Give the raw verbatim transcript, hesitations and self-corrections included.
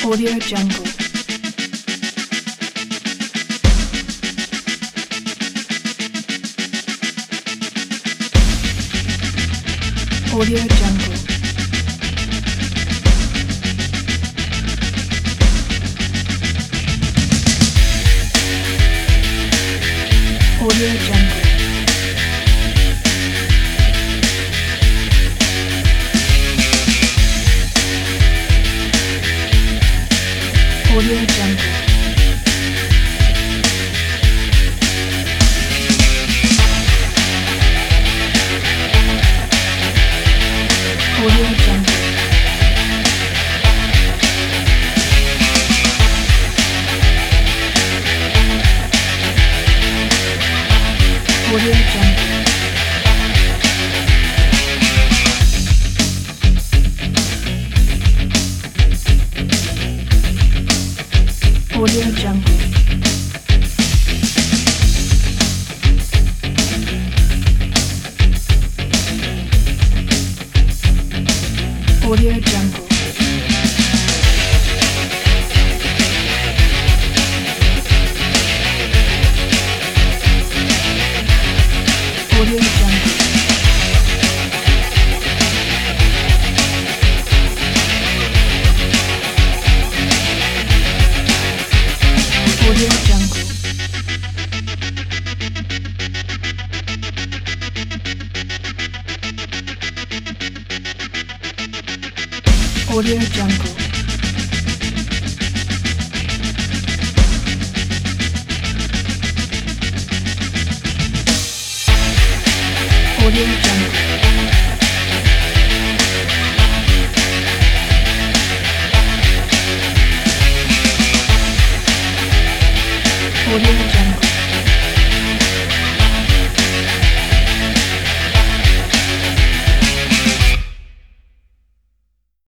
Audio Jungle. Audio Jungle. Audio Jungle. Audio Jungle. Audio Jungle. Audio Jungle. Audio Jungle. Audio Jungle. Audio Jungle. Audio Jungle. Audio Jungle. Audio Jungle. Audio Jungle.